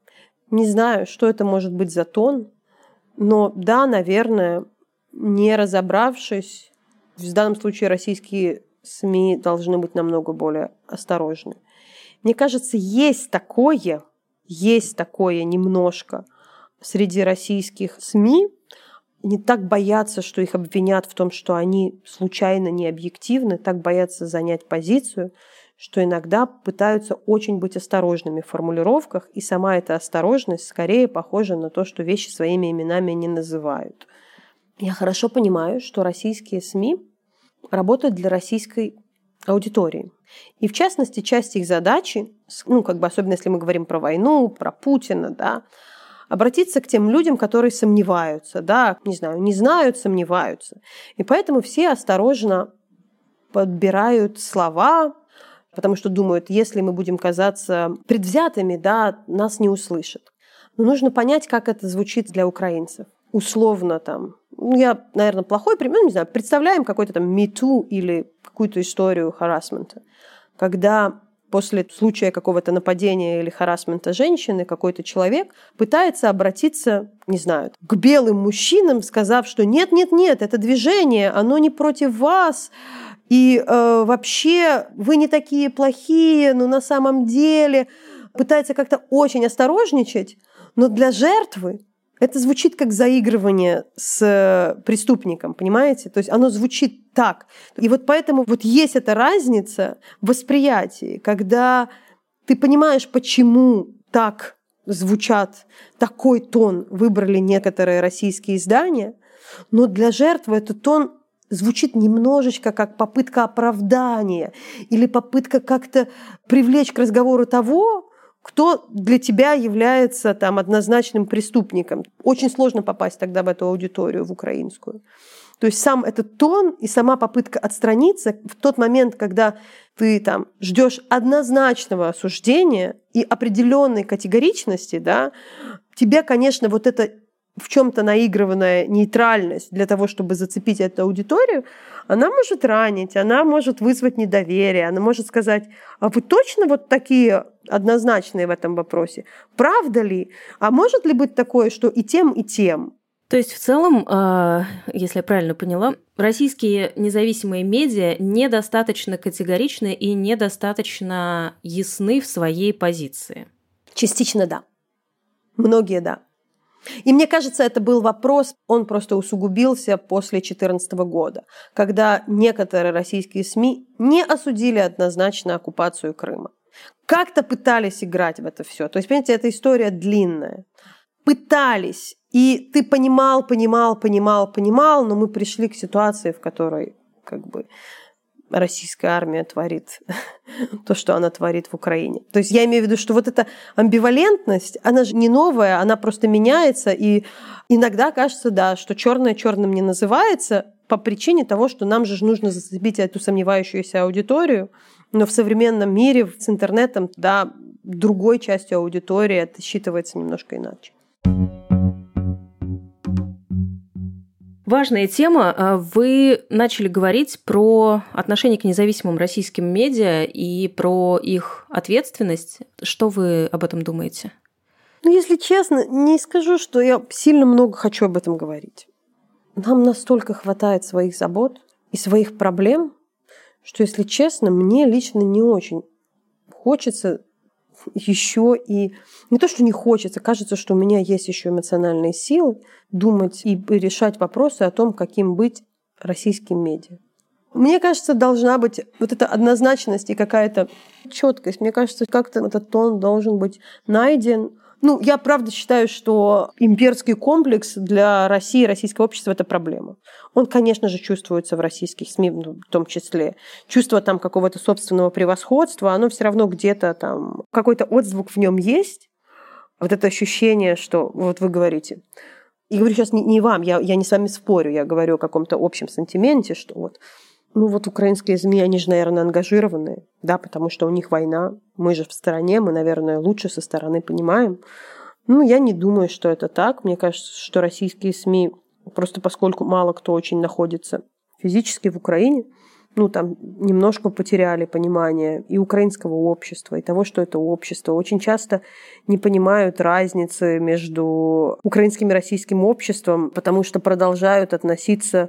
Не знаю, что это может быть за тон, но да, наверное, не разобравшись, в данном случае российские СМИ должны быть намного более осторожны. Мне кажется, есть такое, есть такое немножко среди российских СМИ, не так боятся, что их обвинят в том, что они случайно не объективны, так боятся занять позицию, что иногда пытаются очень быть осторожными в формулировках, и сама эта осторожность скорее похожа на то, что вещи своими именами не называют. Я хорошо понимаю, что российские СМИ работают для российской аудитории. И в частности, часть их задачи, ну, как бы особенно если мы говорим про войну, про Путина, да, обратиться к тем людям, которые сомневаются, да, не знаю, не знают, сомневаются. И поэтому все осторожно подбирают слова, потому что думают, если мы будем казаться предвзятыми, да, нас не услышат. Но нужно понять, как это звучит для украинцев. Условно там, ну, я, наверное, плохой пример, ну, не знаю, представляем какой-то там Me Too или какую-то историю харассмента, когда после случая какого-то нападения или харассмента женщины какой-то человек пытается обратиться, не знаю, к белым мужчинам, сказав, что нет-нет-нет, это движение, оно не против вас, и э, вообще вы не такие плохие, но на самом деле пытается как-то очень осторожничать, но для жертвы это звучит как заигрывание с преступником, понимаете? То есть оно звучит так. И вот поэтому вот есть эта разница в восприятии, когда ты понимаешь, почему так звучат, такой тон выбрали некоторые российские издания, но для жертвы этот тон звучит немножечко как попытка оправдания или попытка как-то привлечь к разговору того, кто для тебя является там однозначным преступником. Очень сложно попасть тогда в эту аудиторию, в украинскую. То есть сам этот тон и сама попытка отстраниться в тот момент, когда ты там ждешь однозначного осуждения и определенной категоричности, да, тебе, конечно, вот эта в чем-то наигрыванная нейтральность для того, чтобы зацепить эту аудиторию, она может ранить, она может вызвать недоверие, она может сказать, а вы точно вот такие однозначные в этом вопросе? Правда ли? А может ли быть такое, что и тем, и тем? То есть в целом, если я правильно поняла, российские независимые медиа недостаточно категоричны и недостаточно ясны в своей позиции? Частично да. Многие да. И мне кажется, это был вопрос, он просто усугубился после две тысячи четырнадцатого года, когда некоторые российские СМИ не осудили однозначно оккупацию Крыма. Как-то пытались играть в это все. То есть, понимаете, эта история длинная. Пытались. И ты понимал, понимал, понимал, понимал, но мы пришли к ситуации, в которой как бы российская армия творит то, что она творит в Украине. То есть я имею в виду, что вот эта амбивалентность, она же не новая, она просто меняется, и иногда кажется, да, что черное черным не называется по причине того, что нам же нужно зацепить эту сомневающуюся аудиторию, но в современном мире с интернетом, да, другой частью аудитории это считывается немножко иначе. Важная тема. Вы начали говорить про отношение к независимым российским медиа и про их ответственность. Что вы об этом думаете? Ну, если честно, не скажу, что я сильно много хочу об этом говорить. Нам настолько хватает своих забот и своих проблем, что, если честно, мне лично не очень хочется еще и... Не то, что не хочется, кажется, что у меня есть еще эмоциональные силы думать и решать вопросы о том, каким быть российским медиа. Мне кажется, должна быть вот эта однозначность и какая-то четкость. Мне кажется, как-то этот тон должен быть найден. Ну, я правда считаю, что имперский комплекс для России и российского общества – это проблема. Он, конечно же, чувствуется в российских СМИ, ну, в том числе. Чувство там какого-то собственного превосходства, оно все равно где-то там, какой-то отзвук в нем есть. Вот это ощущение, что вот вы говорите. И говорю сейчас не, не вам, я, я не с вами спорю, я говорю о каком-то общем сантименте, что вот, ну вот украинские СМИ, они же, наверное, ангажированные, да, потому что у них война, мы же в стороне, мы, наверное, лучше со стороны понимаем. Ну, я не думаю, что это так. Мне кажется, что российские СМИ, просто поскольку мало кто очень находится физически в Украине, ну, там немножко потеряли понимание и украинского общества, и того, что это общество. Очень часто не понимают разницы между украинским и российским обществом, потому что продолжают относиться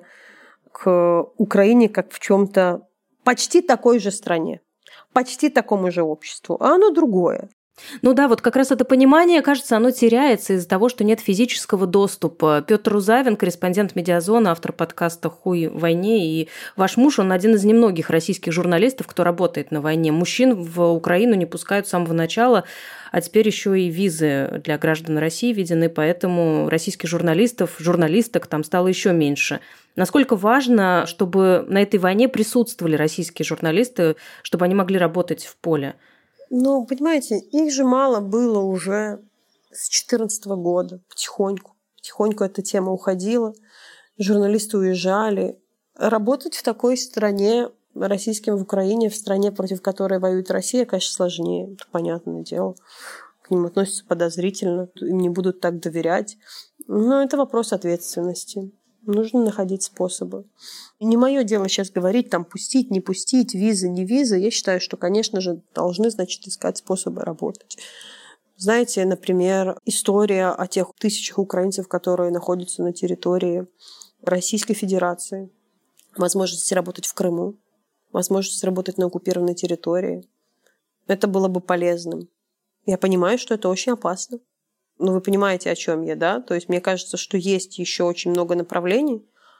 к Украине как в чем-то почти такой же стране, почти такому же обществу, а оно другое. Ну да, вот как раз это понимание, кажется, оно теряется из-за того, что нет физического доступа. Петр Рузавин, корреспондент «Медиазона», автор подкаста «Хуй в войне», и ваш муж, он один из немногих российских журналистов, кто работает на войне. Мужчин в Украину не пускают с самого начала, а теперь еще и визы для граждан России введены, поэтому российских журналистов, журналисток там стало еще меньше. Насколько важно, чтобы на этой войне присутствовали российские журналисты, чтобы они могли работать в поле? Ну, понимаете, их же мало было уже с две тысячи четырнадцатого года, потихоньку. Потихоньку эта тема уходила, журналисты уезжали. Работать в такой стране, российским в Украине, в стране, против которой воюет Россия, конечно, сложнее, это понятное дело. К ним относятся подозрительно, им не будут так доверять. Но это вопрос ответственности. Нужно находить способы. И не мое дело сейчас говорить, там, пустить, не пустить, визы, не визы. Я считаю, что, конечно же, должны, значит, искать способы работать. Знаете, например, история о тех тысячах украинцев, которые находятся на территории Российской Федерации. Возможность работать в Крыму, возможность работать на оккупированной территории. Это было бы полезным. Я понимаю, что это очень опасно. Ну, вы понимаете, о чем я, да? То есть мне кажется, что есть еще очень много направлений,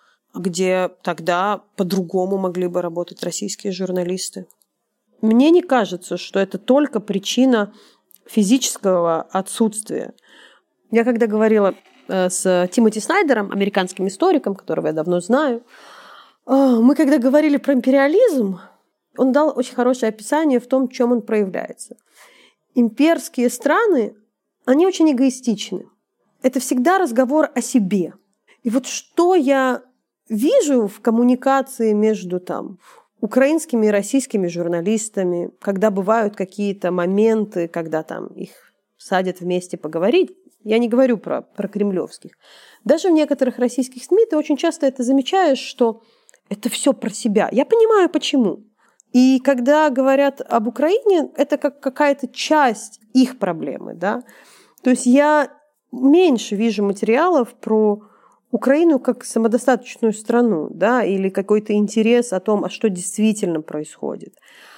где тогда по-другому могли бы работать российские журналисты. Мне не кажется, что это только причина физического отсутствия. Я когда говорила с Тимоти Снайдером, американским историком, которого я давно знаю, мы когда говорили про империализм, он дал очень хорошее описание в том, в чем он проявляется. Имперские страны, они очень эгоистичны. Это всегда разговор о себе. И вот что я вижу в коммуникации между там, украинскими и российскими журналистами, когда бывают какие-то моменты, когда там, их садят вместе поговорить, я не говорю про, про кремлевских. Даже в некоторых российских СМИ ты очень часто это замечаешь, что это все про себя. Я понимаю, почему. И когда говорят об Украине, это как какая-то часть их проблемы, да. То есть я меньше вижу материалов про Украину как самодостаточную страну, да, или какой-то интерес о том, а что действительно происходит.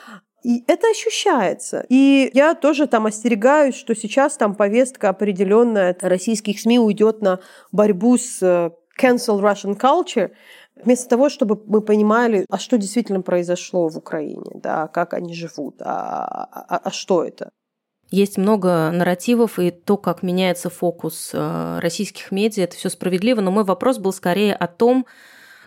И это ощущается. И я тоже там остерегаюсь, что сейчас там повестка определенная российских СМИ уйдет на борьбу с cancel Russian culture, вместо того, чтобы мы понимали, а что действительно произошло в Украине, да, как они живут, а, а, а что это. Есть много нарративов, и то, как меняется фокус российских медиа, это все справедливо. Но мой вопрос был скорее о том,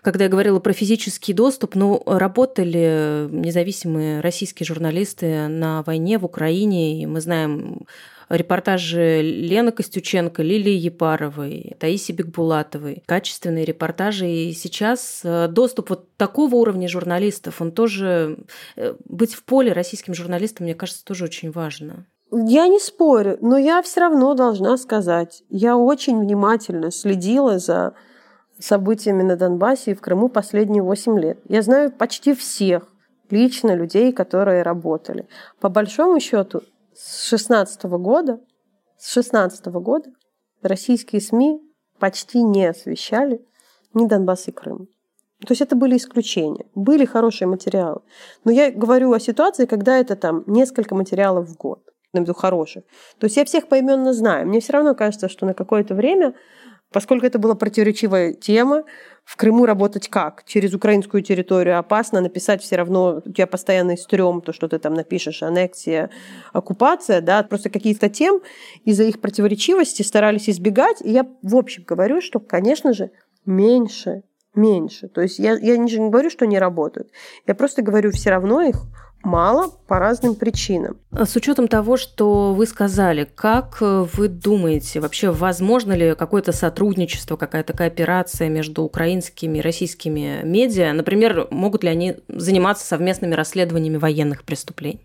Когда я говорила про физический доступ, ну, работали независимые российские журналисты на войне в Украине, и мы знаем репортажи Лены Костюченко, Лилии Епаровой, Таисии Бекбулатовой. Качественные репортажи. И сейчас доступ вот такого уровня журналистов, он тоже... Быть в поле российским журналистам, мне кажется, тоже очень важно. Я не спорю, но я все равно должна сказать, я очень внимательно следила за событиями на Донбассе и в Крыму последние восемь лет. Я знаю почти всех лично людей, которые работали. По большому счету, с шестнадцатого года, с шестнадцатого года российские СМИ почти не освещали ни Донбасс и Крым. То есть это были исключения. Были хорошие материалы. Но я говорю о ситуации, когда это там несколько материалов в год. Я имею в виду хороших. То есть я всех поименно знаю. Мне все равно кажется, что на какое-то время, поскольку это была противоречивая тема, в Крыму работать как? Через украинскую территорию опасно, написать все равно, у тебя постоянный стрём, то, что ты там напишешь, аннексия, оккупация, да, просто какие-то тем из-за их противоречивости старались избегать. И я в общем говорю, что, конечно же, меньше, меньше. То есть я, я не говорю, что не работают. Я просто говорю, все равно их мало по разным причинам. С учетом того, что вы сказали, как вы думаете, вообще возможно ли какое-то сотрудничество, какая-то кооперация между украинскими и российскими медиа? Например, могут ли они заниматься совместными расследованиями военных преступлений?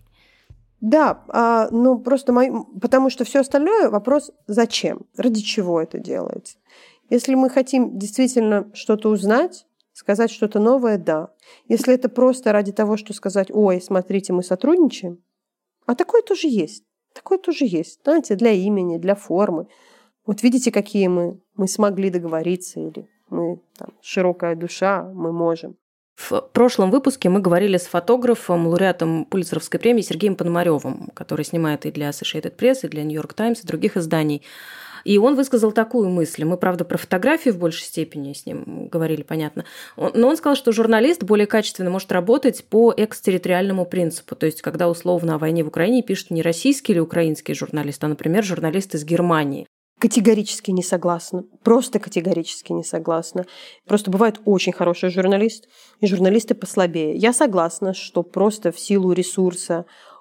Да, а, ну просто мой, потому что все остальное вопрос зачем, ради чего это делается. Если мы хотим действительно что-то узнать, сказать что-то новое, да. Если это просто ради того, что сказать, ой, смотрите, мы сотрудничаем, а такое тоже есть. Такое тоже есть. Знаете, для имени, для формы. Вот видите, какие мы. Мы смогли договориться, или мы там, широкая душа, мы можем. В прошлом выпуске мы говорили с фотографом, лауреатом Пулитцеровской премии Сергеем Пономарёвым, который снимает и для Associated Press, и для New York Times, и других изданий. И он высказал такую мысль. Мы, правда, про фотографии в большей степени с ним говорили, понятно. Но он сказал, что журналист более качественно может работать по экстерриториальному принципу. То есть, когда условно о войне в Украине пишет не российский или украинский журналист, а, например, журналист из Германии. Категорически не согласна. Просто категорически не согласна. Просто бывает очень хороший журналист, и журналисты послабее. Я согласна, что просто в силу ресурса,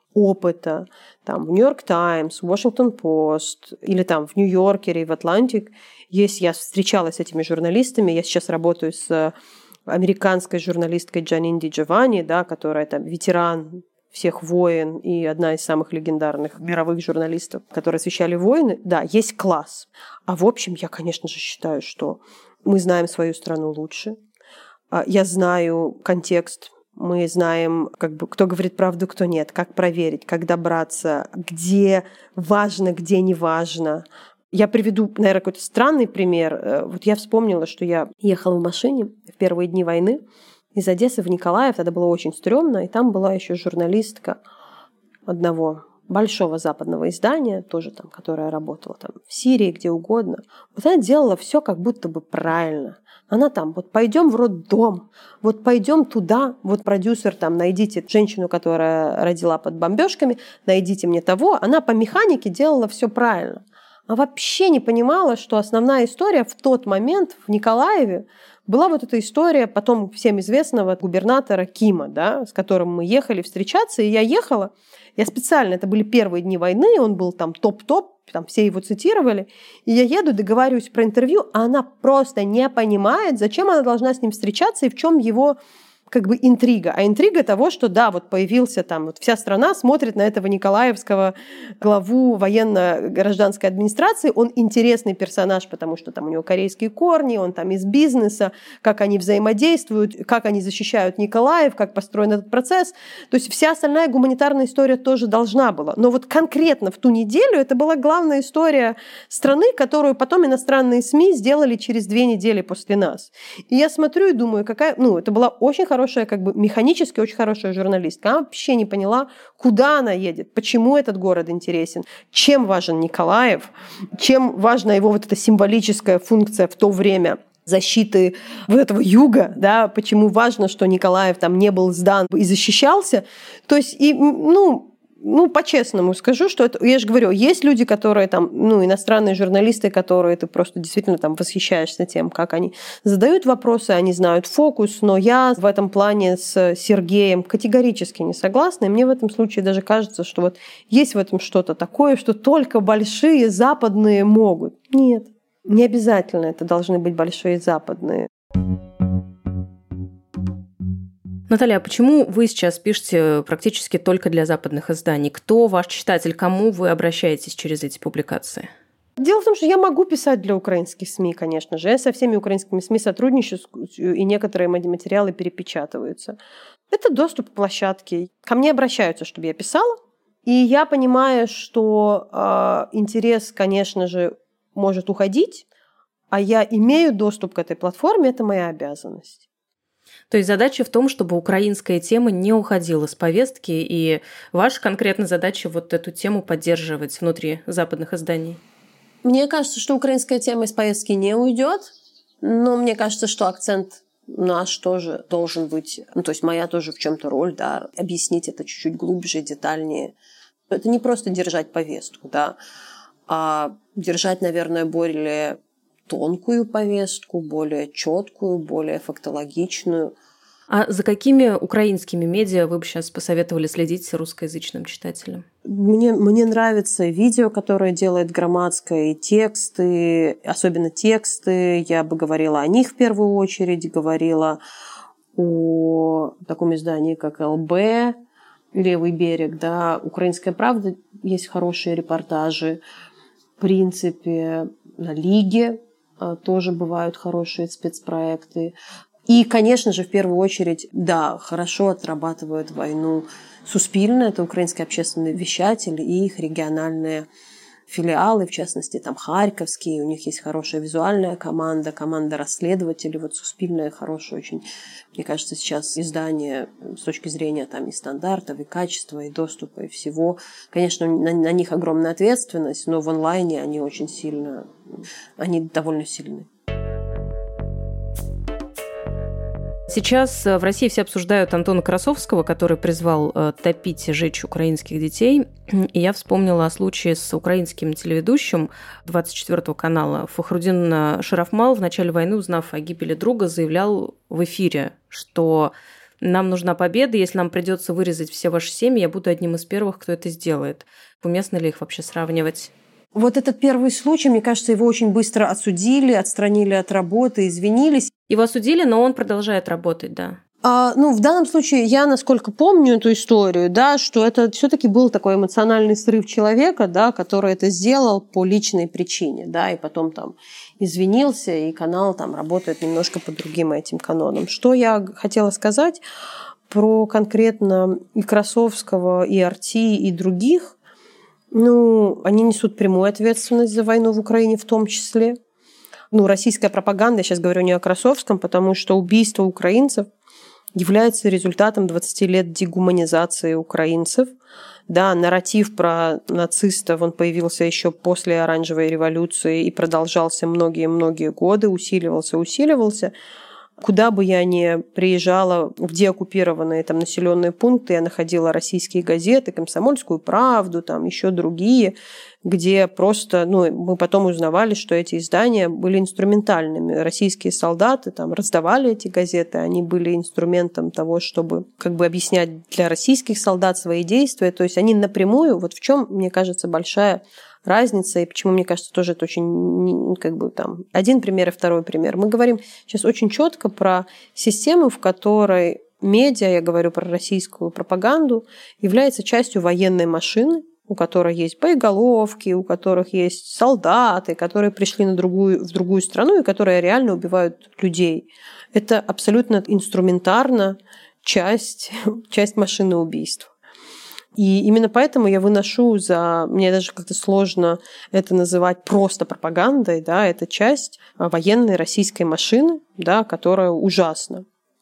опыта, там, в New York Times, Washington Post или там в Нью-Йоркере и в Atlantic есть, я встречалась с этими журналистами, я сейчас работаю с американской журналисткой Джанинди Джованни, да, которая там ветеран всех войн и одна из самых легендарных мировых журналистов, которые освещали войны. Да, есть класс. А в общем, я, конечно же, считаю, что мы знаем свою страну лучше. Я знаю контекст. Мы знаем, как бы, кто говорит правду, кто нет, как проверить, как добраться, где важно, где не важно. Я приведу, наверное, какой-то странный пример. Вот я вспомнила, что я ехала в машине в первые дни войны из Одессы в Николаев. Тогда было очень стрёмно, и там была еще журналистка одного большого западного издания, тоже там, которая работала там в Сирии, где угодно. Вот она делала все как будто бы правильно. Она там, вот пойдем в роддом, вот пойдем туда, вот продюсер там, найдите женщину, которая родила под бомбежками, найдите мне того. Она по механике делала все правильно. А вообще не понимала, что основная история в тот момент в Николаеве была вот эта история потом всем известного губернатора Кима, да, с которым мы ехали встречаться, и я ехала, я специально, это были первые дни войны, он был там топ-топ, там все его цитировали, и я еду, договариваюсь про интервью, а она просто не понимает, зачем она должна с ним встречаться и в чем его как бы интрига. А интрига того, что да, вот появился там, вот вся страна смотрит на этого николаевского главу военно-гражданской администрации, он интересный персонаж, потому что там у него корейские корни, он там из бизнеса, как они взаимодействуют, как они защищают Николаев, как построен этот процесс. То есть вся остальная гуманитарная история тоже должна была. Но вот конкретно в ту неделю это была главная история страны, которую потом иностранные СМИ сделали через две недели после нас. И я смотрю и думаю, какая... Ну, это была очень хорошая хорошая, как бы механически очень хорошая журналистка. Она вообще не поняла, куда она едет, почему этот город интересен, чем важен Николаев, чем важна его вот эта символическая функция в то время защиты вот этого юга, да, почему важно, что Николаев там не был сдан и защищался. То есть, и, ну, ну, по-честному скажу, что это, я же говорю, есть люди, которые там, ну, иностранные журналисты, которые ты просто действительно там восхищаешься тем, как они задают вопросы, они знают фокус, но я в этом плане с Сергеем категорически не согласна, и мне в этом случае даже кажется, что вот есть в этом что-то такое, что только большие западные могут. Нет, не обязательно это должны быть большие западные. Наталья, а почему вы сейчас пишете практически только для западных изданий? Кто ваш читатель? Кому вы обращаетесь через эти публикации? Дело в том, что я могу писать для украинских СМИ, конечно же. Я со всеми украинскими СМИ сотрудничаю, и некоторые мои материалы перепечатываются. Это доступ к площадке. Ко мне обращаются, чтобы я писала. И я понимаю, что э, интерес, конечно же, может уходить, а я имею доступ к этой платформе, это моя обязанность. То есть задача в том, чтобы украинская тема не уходила с повестки, и ваша конкретная задача вот эту тему поддерживать внутри западных изданий? Мне кажется, что украинская тема из повестки не уйдет, но мне кажется, что акцент наш тоже должен быть, ну, то есть моя тоже в чем-то роль, да, объяснить это чуть-чуть глубже, детальнее. Это не просто держать повестку, да, а держать, наверное, более тонкую повестку, более четкую, более фактологичную. А за какими украинскими медиа вы бы сейчас посоветовали следить русскоязычным читателям? Мне, мне нравятся видео, которые делает Громадская, и тексты, особенно тексты. Я бы говорила о них в первую очередь, говорила о таком издании, как эл бэ, «Левый берег», да, «Украинская правда», есть хорошие репортажи. В принципе, на Лиге тоже бывают хорошие спецпроекты. И, конечно же, в первую очередь, да, хорошо отрабатывают войну Суспильне, это украинский общественный вещатель, и их региональные филиалы, в частности, там харьковские, у них есть хорошая визуальная команда, команда расследователей. Вот Суспильне хорошее очень, мне кажется, сейчас издание с точки зрения там и стандартов, и качества, и доступа, и всего. Конечно, на, на них огромная ответственность, но в онлайне они очень сильно, они довольно сильны. Сейчас в России все обсуждают Антона Красовского, который призвал топить и жечь украинских детей. И я вспомнила о случае с украинским телеведущим двадцать четвёртого канала. Фахрудин Шарафмал в начале войны, узнав о гибели друга, заявлял в эфире, что нам нужна победа, если нам придется вырезать все ваши семьи, я буду одним из первых, кто это сделает. Уместно ли их вообще сравнивать? Вот этот первый случай, мне кажется, его очень быстро отсудили, отстранили от работы, извинились. Его осудили, но он продолжает работать, да. А, ну, в данном случае я, насколько помню эту историю, да, что это все-таки был такой эмоциональный срыв человека, да, который это сделал по личной причине, да, и потом там извинился, и канал там работает немножко по другим этим канонам. Что я хотела сказать про конкретно и Красовского, и Арти, и других. Ну, они несут прямую ответственность за войну в Украине в том числе. Ну, российская пропаганда, я сейчас говорю не о Красовском, потому что убийство украинцев является результатом двадцати лет дегуманизации украинцев. Да, нарратив про нацистов, он появился еще после Оранжевой революции и продолжался многие-многие годы, усиливался, усиливался. Куда бы я ни приезжала в деоккупированные там населенные пункты, я находила российские газеты, «Комсомольскую правду», там еще другие, где просто, ну, мы потом узнавали, что эти издания были инструментальными. Российские солдаты там раздавали эти газеты, они были инструментом того, чтобы как бы объяснять для российских солдат свои действия. То есть они напрямую, вот в чем, мне кажется, большая разница, и почему, мне кажется, тоже это очень, как бы там, один пример и второй пример. Мы говорим сейчас очень четко про систему, в которой медиа, я говорю про российскую пропаганду, является частью военной машины, у которой есть боеголовки, у которых есть солдаты, которые пришли на другую, в другую страну и которые реально убивают людей. Это абсолютно инструментарно часть, часть машины убийств. И именно поэтому я выношу за... Мне даже как-то сложно это называть просто пропагандой, да, это часть военной российской машины, да, которая ужасна.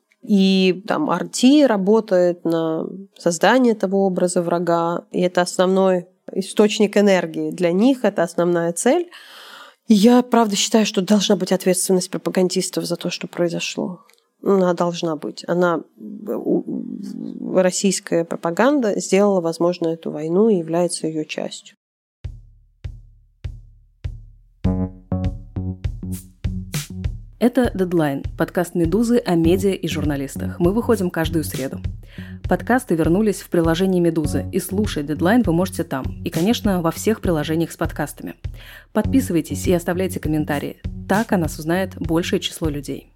И там Арти работает на создание того образа врага, и это основной источник энергии. Для них это основная цель. И я, правда, считаю, что должна быть ответственность пропагандистов за то, что произошло. Она должна быть. Она российская пропаганда сделала возможно эту войну и является ее частью. Это «Дедлайн» – подкаст «Медузы» о медиа и журналистах. Мы выходим каждую среду. Подкасты вернулись в приложении «Медузы», и слушать «Дедлайн» вы можете там. И, конечно, во всех приложениях с подкастами. Подписывайтесь и оставляйте комментарии. Так о нас узнает большее число людей.